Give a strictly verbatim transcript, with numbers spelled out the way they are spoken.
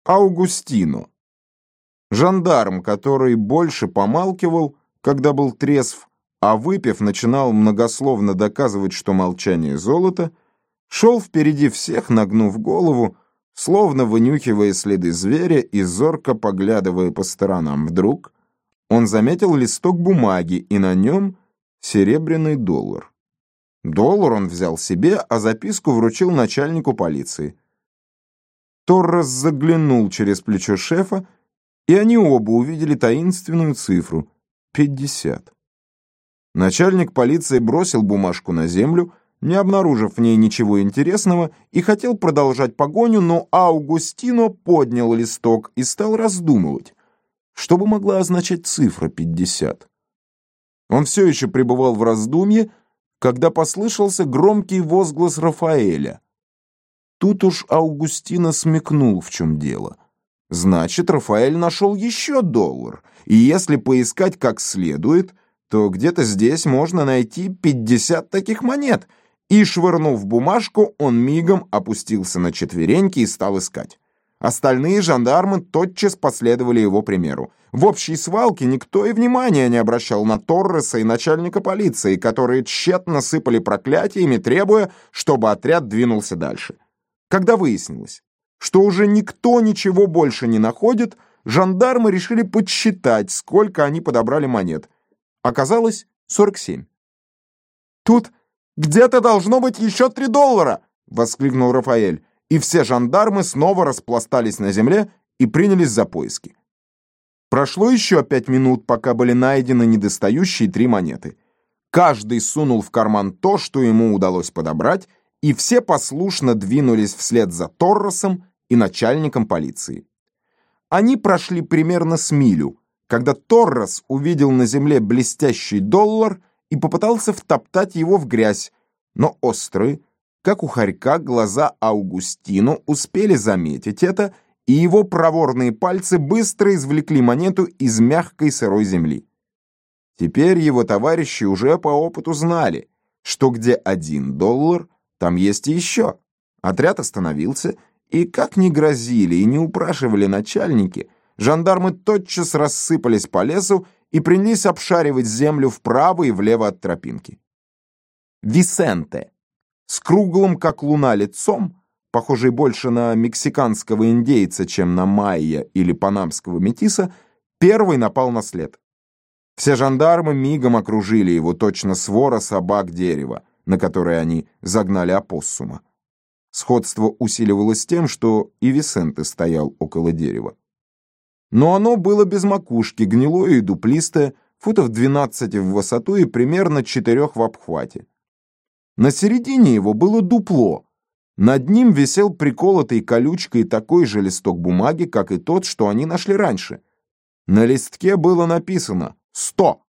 Аугустино. Жандарм, который больше помалкивал, когда был трезв, а выпив, начинал многословно доказывать, что молчание золото, шел впереди всех, нагнув голову, словно вынюхивая следы зверя и зорко поглядывая по сторонам. Вдруг он заметил листок бумаги, и на нем серебряный доллар. Доллар он взял себе, а записку вручил начальнику полиции. Торрес заглянул через плечо шефа, и они оба увидели таинственную цифру — пятьдесят. Начальник полиции бросил бумажку на землю, не обнаружив в ней ничего интересного, и хотел продолжать погоню, но Аугустино поднял листок и стал раздумывать, что бы могла означать цифра пятьдесят. Он все еще пребывал в раздумье, когда послышался громкий возглас Рафаэля. Тут уж Аугустино смекнул, в чем дело. Значит, Рафаэль нашел еще доллар, и если поискать как следует, то где-то здесь можно найти пятьдесят таких монет. И, швырнув бумажку, он мигом опустился на четвереньки и стал искать. Остальные жандармы тотчас последовали его примеру. В общей свалке никто и внимания не обращал на Торреса и начальника полиции, которые тщетно сыпали проклятиями, требуя, чтобы отряд двинулся дальше. Когда выяснилось, что уже никто ничего больше не находит, жандармы решили подсчитать, сколько они подобрали монет. Оказалось сорок семь. «Тут где-то должно быть еще три доллара!» — воскликнул Рафаэль, и все жандармы снова распластались на земле и принялись за поиски. Прошло еще пять минут, пока были найдены недостающие три монеты. Каждый сунул в карман то, что ему удалось подобрать, и все послушно двинулись вслед за Торресом и начальником полиции. Они прошли примерно с милю, когда Торрес увидел на земле блестящий доллар и попытался втоптать его в грязь, но острые, как у хорька, глаза Аугустино успели заметить это, и его проворные пальцы быстро извлекли монету из мягкой сырой земли. Теперь его товарищи уже по опыту знали, что где один доллар, там есть и еще. Отряд остановился, и как ни грозили и не упрашивали начальники, жандармы тотчас рассыпались по лесу и принялись обшаривать землю вправо и влево от тропинки. Висенте, с круглым как луна лицом, похожий больше на мексиканского индейца, чем на майя или панамского метиса, первый напал на след. Все жандармы мигом окружили его, точно свора собак дерева, на которое они загнали опоссума. Сходство усиливалось тем, что и Висенте стоял около дерева. Но оно было без макушки, гнилое и дуплистое, футов двенадцать в высоту и примерно четырех в обхвате. На середине его было дупло. Над ним висел приколотый колючкой такой же листок бумаги, как и тот, что они нашли раньше. На листке было написано «сто».